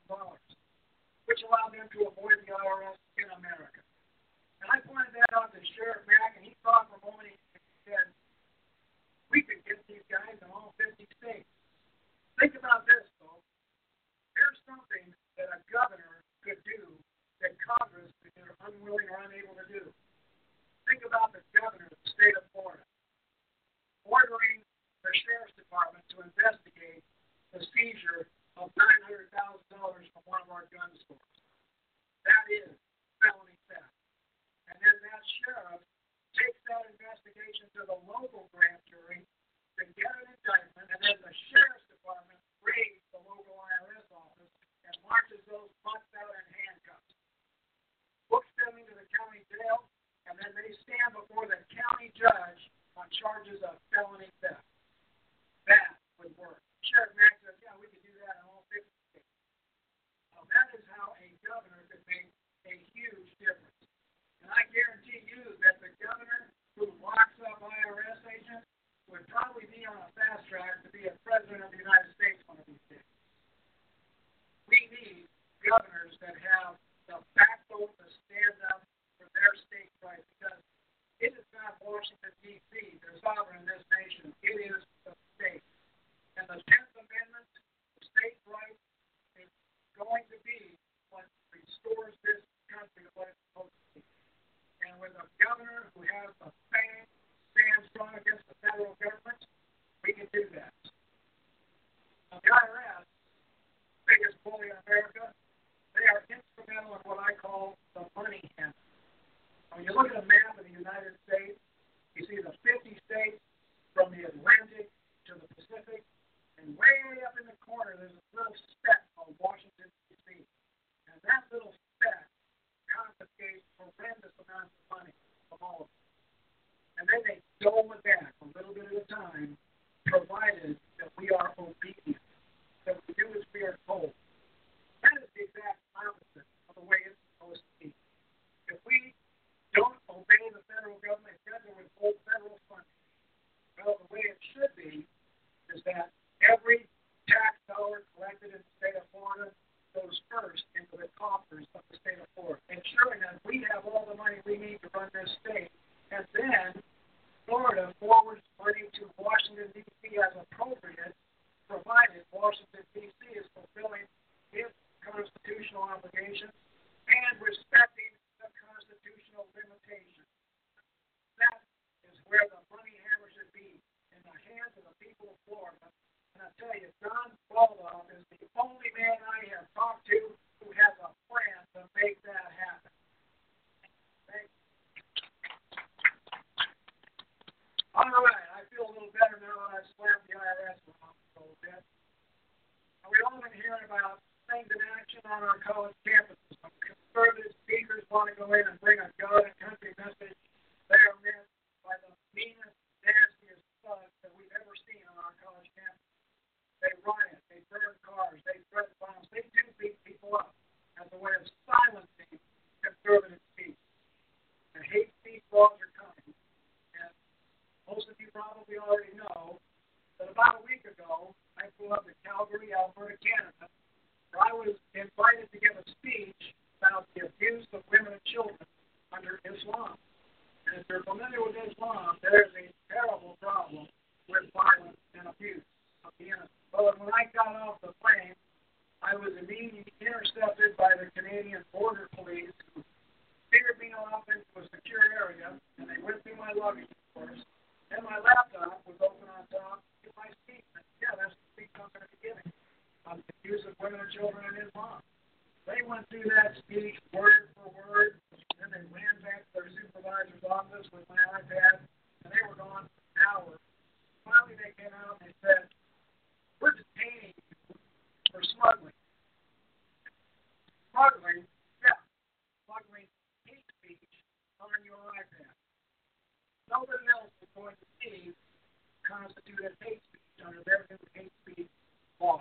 which allowed them to avoid the IRS in America. And I pointed that out to Sheriff Mack, and he thought for a moment, he said, we could get these guys in all 50 states. Think about this, folks. Here's something that a governor could do that Congress is either unwilling or unable to do. Think about the governor of the state of Florida ordering the sheriff's department to investigate the seizure of $900,000 from one of our gun stores. That is felony theft. And then that sheriff takes that investigation to the local grand jury to get an indictment, and then the sheriff's department raids the local IRS office and marches those butts out in handcuffs, books them into the county jail, and then they stand before the county judge on charges of felony theft. That would work. Sheriff Mack says, yeah, we could do that in all 50 states. Now, that is how a governor could make a huge difference. And I guarantee you that the governor who locks up IRS Washington, D.C. They're sovereign in this nation. It is the state. And the 10th Amendment, the state's right, is going to be what restores this country to what it's supposed to be. And with a governor who has a stand strong against the federal government, we can do that. Now, the IRS, biggest bully in America, they are instrumental in what I call the money handle. When you look at a map of the United States, you see the 50 states from the Atlantic to the Pacific, and way up in the corner there's a little speck called Washington, D.C. And that little speck confiscates horrendous amounts of money from all of them. And then they dole it back a little bit at a time, provided that we are obedient, that we do as we are told. That is the exact opposite of the way it's supposed to be. If we don't obey the federal government, instead of withhold federal funding, well, the way it should be is that every tax dollar collected in the state of Florida goes first into the coffers of the state of Florida, ensuring that we have all the money we need to run this state. And then Florida forwards money to Washington, D.C. as appropriate, provided Washington, D.C. is fulfilling its constitutional obligations and respecting the constitutional limitations. That is where the money hammer should be, in the hands of the people of Florida. And I tell you, John Baldoff is the only man I have talked to who has a plan to make that happen. Thank you. All right, I feel a little better now that I've slammed the IRS around a little bit. Now, we've all been hearing about things in action on our college campuses. Some conservative speakers want to go in and bring a God and country message. They are met by the meanest, nastiest thugs that we've ever seen on our college campus. They riot, they burn cars, they threaten bombs, they do beat people up as a way of silencing conservative speech. And hate speech laws are coming. And most of you probably already know that about a week ago, I flew up to Calgary, Alberta, Canada, where I was invited to give a speech about the abuse of women and children under Islam. And if you're familiar with Islam, there's a terrible problem with violence and abuse of the innocent. But when I got off the plane, I was immediately intercepted by the Canadian Border Police, who steered me off into a secure area, and they went through my luggage, of course. And my laptop was open on top to my speech. And yeah, that's the speech I'm going to be giving on the abuse of women and children in Islam. They went through that speech word for word, and they ran back to their supervisor's office with my iPad, and they were gone for an hour. Finally, they came out and they said, "We're detaining you for smuggling." Smuggling? Yeah. Smuggling hate speech on your iPad. Nobody else is going to see constituted hate speech under their new hate speech law.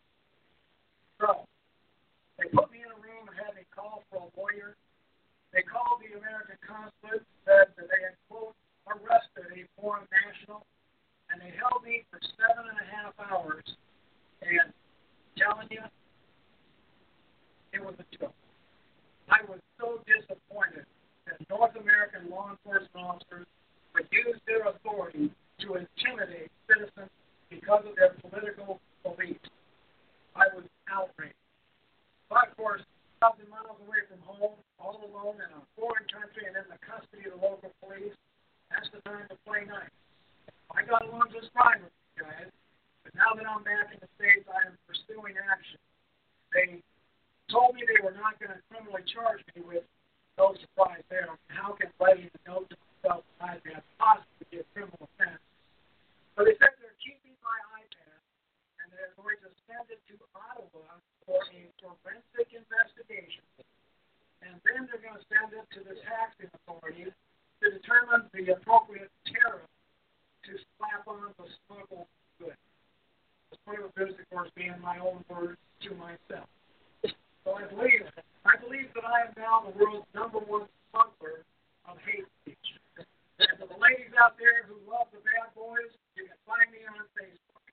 So, they put me in a room and had me call for a lawyer. They called the American consulate, said that they had, quote, arrested a foreign national, and they held me for 7.5 hours. And telling you, it was a joke. I was so disappointed that North American law enforcement officers would use their authority to intimidate citizens because of their political beliefs. I was outraged. But, of course, 1,000 miles away from home, all alone in a foreign country and in the custody of the local police, that's the time to play nice. I got along just fine with these guys, but now that I'm back in the States, I am pursuing action. They told me they were not going to criminally charge me with no surprise there. How can writing a note to myself on iPad possibly be a criminal offense? But they said they're keeping my iPad, and they're going to send it to Ottawa for a forensic investigation. And then they're going to send it to the taxing authorities to determine the appropriate tariff to slap on the smuggled goods. The smuggled goods, of course, being my own words to myself. So I believe that I am now the world's #1 smuggler of hate speech. And for the ladies out there who love the bad boys, you can find me on Facebook.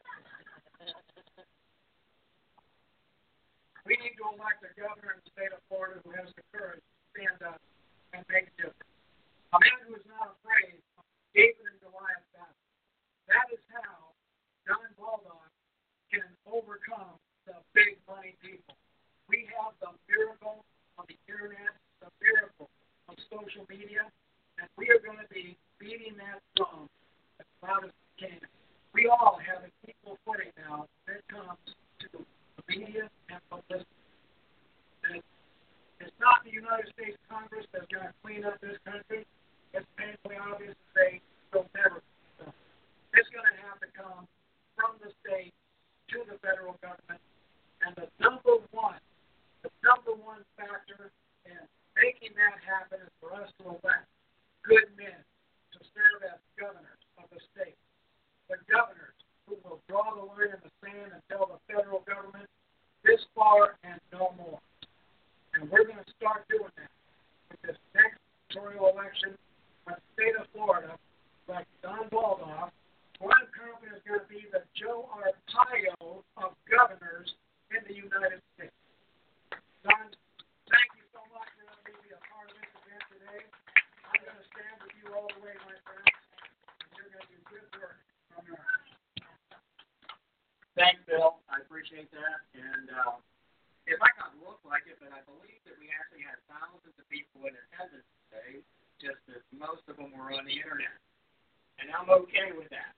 We need to elect a governor in the state of Florida who has the courage to stand up and make a difference. A man who is not afraid of obvious as they will never be done. It's going to have to come from the state to the federal government. And the number one factor in making that happen is for us to elect good men to serve as governors of the state. The governors who will draw the line in the sand and tell the federal government this far and no more. And we're going to start doing that with this next mayoral election in the state of Florida, like Don Baldoff, who I'm confident is going to be the Joe Arpaio of governors in the United States. Don, thank you so much for letting me be a part of this event today. I'm going to stand with you all the way, my friends, and you're going to do good work from your heart. Thanks, Bill. I appreciate that. And it might not look like it, but I believe that we actually had thousands of people in attendance today, just that most of them were on the internet. And I'm okay with that.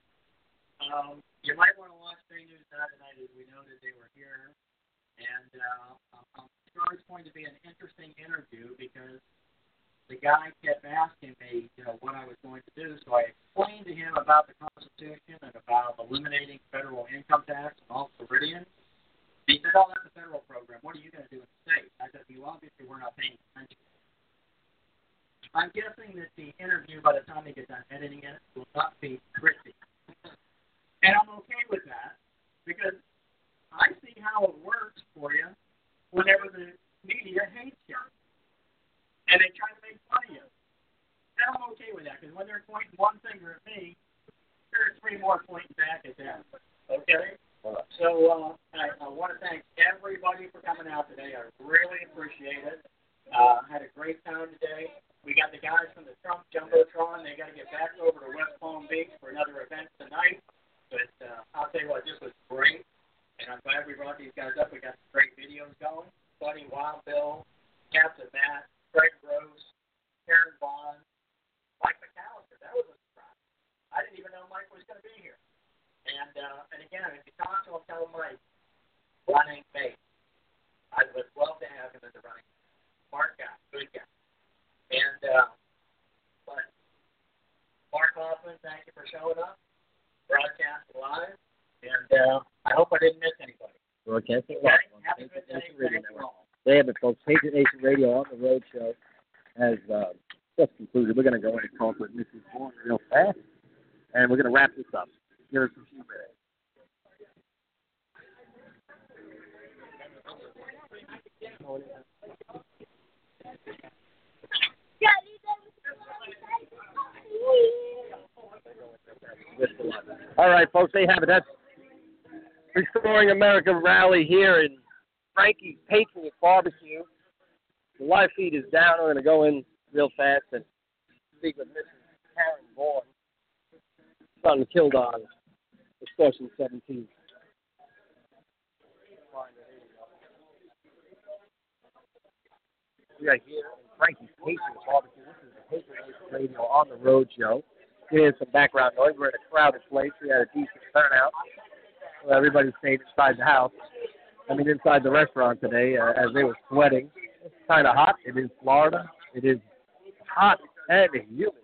You might want to watch Bay News tonight as we know that they were here. And I'm sure it's going to be an interesting interview because the guy kept asking me, what I was going to do. So I explained to him about the Constitution and about eliminating federal income tax and all Floridians. He said, oh, that's a federal program. What are you going to do in the state? I said, you obviously were not paying attention. I'm guessing that the interview, by the time they get done editing it, will not be pretty. And I'm okay with that because I see how it works for you whenever the media hates you. And they try to make fun of you. And I'm okay with that because when they're pointing one finger at me, there's three more pointing back at them. Okay? So I want to thank everybody for coming out today. I really appreciate it. Had a great time today. We got the guys from the Trump Jumbotron. They got to get back over to West Palm Beach for another event tonight. But I'll tell you what, this was great. And I'm glad we brought these guys up. We got some great videos going. Buddy, Wild Bill, Captain Matt, Greg Rose, Karen Vaughn, Mike McAllister. That was a surprise. I didn't even know Mike was going to be here. And again, if you talk to him, tell him Mike, running mate. I would love to have him as a running mate. Smart guy, good guy. And but Mark Hoffman, thank you for showing up, broadcasting live, and I hope I didn't miss anybody. Broadcasting live on Patriot Nation Radio Network. They have it, folks. Patriot Nation Radio on the road show has just concluded. We're going to go in and talk with Mrs. Vaughn real fast, and we're going to wrap this up. Give us a few minutes. All right, folks, they have it. That's Restoring America rally here in Frankie's Patriot Barbecue. The live feed is down. We're going to go in real fast and speak with Mrs. Karen Vaughn, son killed on Extortion 17. We are here in Frankie's Patriot Barbecue. This is the Patriot Nation Radio on the road show. We had some background noise. We're in a crowded place. We had a decent turnout. Well, everybody stayed inside the house. Inside the restaurant today as they were sweating. It's kind of hot. It is Florida. It is hot and humid.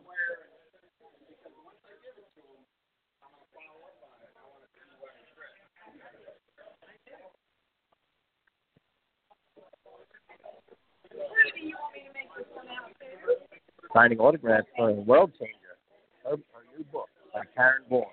Signing autographs for a World Changer, her new book by Karen Vaughn.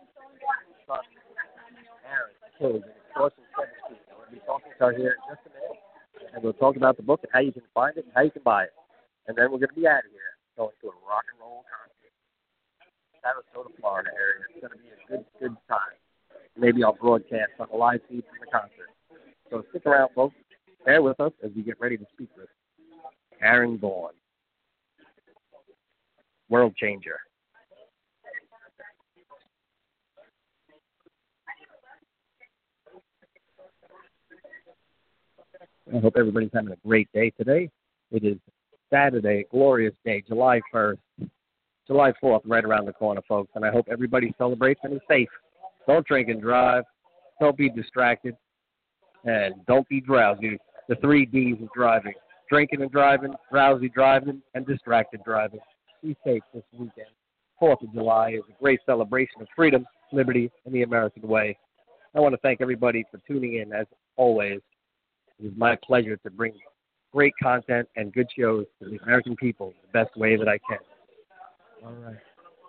Karen killed in Extortion 17. We're going to be talking to her here in just a minute, and we'll talk about the book and how you can find it and how you can buy it. And then we're going to be out of here, going to a rock and roll concert. Sarasota, Florida area. It's going to be a good time. Maybe I'll broadcast on the live feed from the concert. So stick around, folks. Bear with us as we get ready to speak with Karen Vaughn. World Changer. I hope everybody's having a great day today. It is Saturday, glorious day, July 1st. July 4th, right around the corner, folks. And I hope everybody celebrates and is safe. Don't drink and drive. Don't be distracted. And don't be drowsy. The 3 Ds of driving. Drinking and driving, drowsy driving, and distracted driving. be safe this weekend. 4th of July is a great celebration of freedom, liberty, and the American way. I want to thank everybody for tuning in, as always. It is my pleasure to bring great content and good shows to the American people the best way that I can. All right.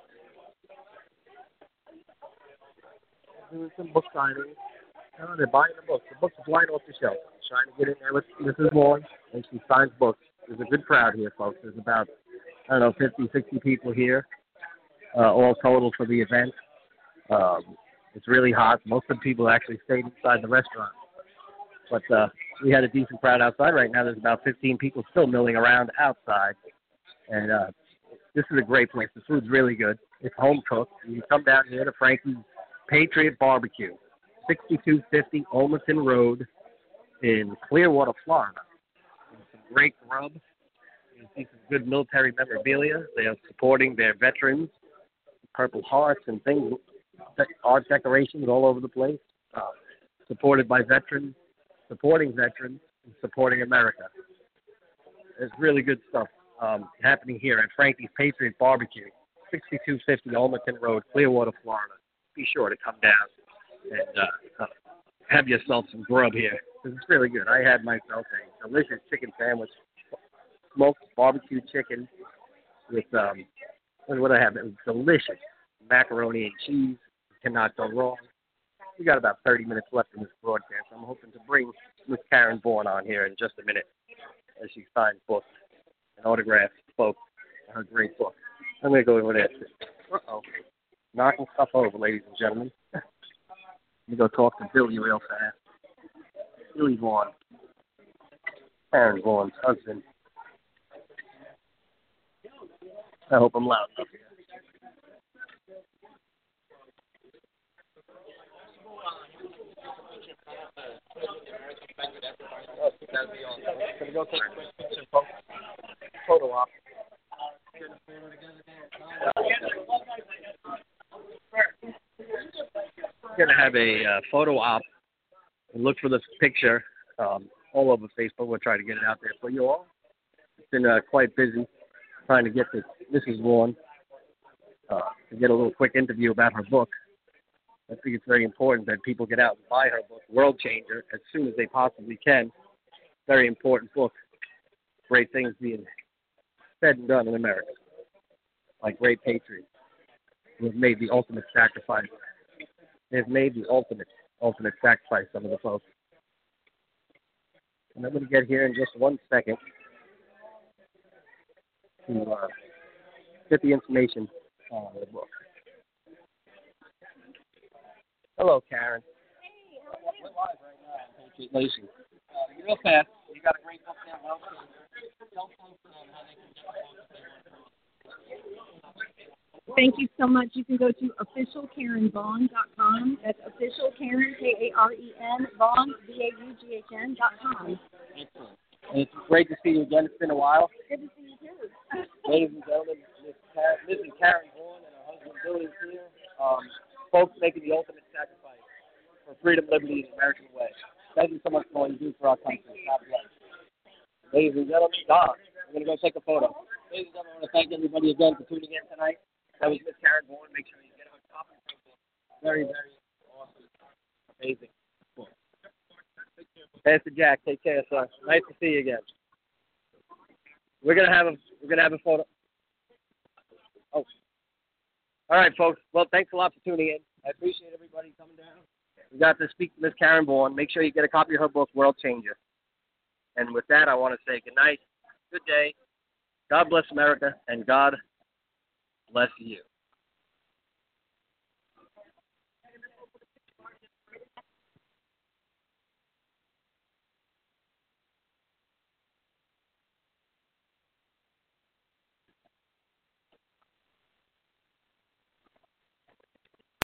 Doing some book signings. Oh, they're buying the books. The books are flying off the shelf. I'm trying to get in there with Mrs. Vaughn, and she signs books. There's a good crowd here, folks. There's about, 50, 60 people here, all total for the event. It's really hot. Most of the people actually stayed inside the restaurant. But we had a decent crowd outside. Right now there's about 15 people still milling around outside. And this is a great place. The food's really good. It's home cooked. You can come down here to Frankie's Patriot Barbecue, 6250 Olmerton Road in Clearwater, Florida. There's some great grub. You see some good military memorabilia. They are supporting their veterans, Purple Hearts and things, art decorations all over the place, supported by veterans, supporting veterans, and supporting America. There's really good stuff happening here at Frankie's Patriot Barbecue, 6250 Olmerton Road, Clearwater, Florida. Be sure to come down and have yourself some grub here. It's really good. I had myself a delicious chicken sandwich, smoked barbecue chicken with, what did I have? It was delicious. Macaroni and cheese. Cannot go wrong. We got about 30 minutes left in this broadcast. I'm hoping to bring Miss Karen Vaughn on here in just a minute as she signs books and autographs folks her great book. I'm going to go over there. Uh-oh. Knocking stuff over, ladies and gentlemen. Let me go talk to Billy real fast. Billy Vaughn. Karen Vaughn's husband. I hope I'm loud enough here. Gonna go take a quick picture, folks. Photo op. Gonna have a photo op and look for this picture all over Facebook. We'll try to get it out there for you all. It's been quite busy trying to get to Mrs. Vaughn to get a little quick interview about her book. I think it's very important that people get out and buy her book, World Changer, as soon as they possibly can. Very important book. Great things being said and done in America. Like great patriots who have made the ultimate sacrifice. They've made the ultimate sacrifice, some of the folks. And I'm going to get here in just 1 second to get the information on the book. Hello, Karen. Hey, we're live right now on Patriot Nation. Real fast, you got a great book there. Well, tell folks how they can get the book if they want to. Thank you so much. You can go to officialkarenvaughn.com. That's official Karen, Karen, Vaughn, VAUGHN.com. Excellent. And it's great to see you again. It's been a while. Good to see you too. Ladies and gentlemen, Mrs. Karen Vaughn and her husband Billy is here. Folks making the ultimate sacrifice for freedom, liberty, and the American way. Thank you so much for all you do for our country. God bless. Ladies and gentlemen, we're going to go take a photo. Ladies and gentlemen, I want to thank everybody again for tuning in tonight. That was Miss Karen Vaughn. Make sure you get her copy of her book. Very, very awesome. Amazing book. Pastor Jack, take care, sir. Nice to see you again. We're gonna have a photo. Oh. All right, folks. Well, thanks a lot for tuning in. I appreciate everybody coming down. We got to speak to Miss Karen Vaughn. Make sure you get a copy of her book, World Changer. And with that, I want to say good night, good day, God bless America, and God bless you.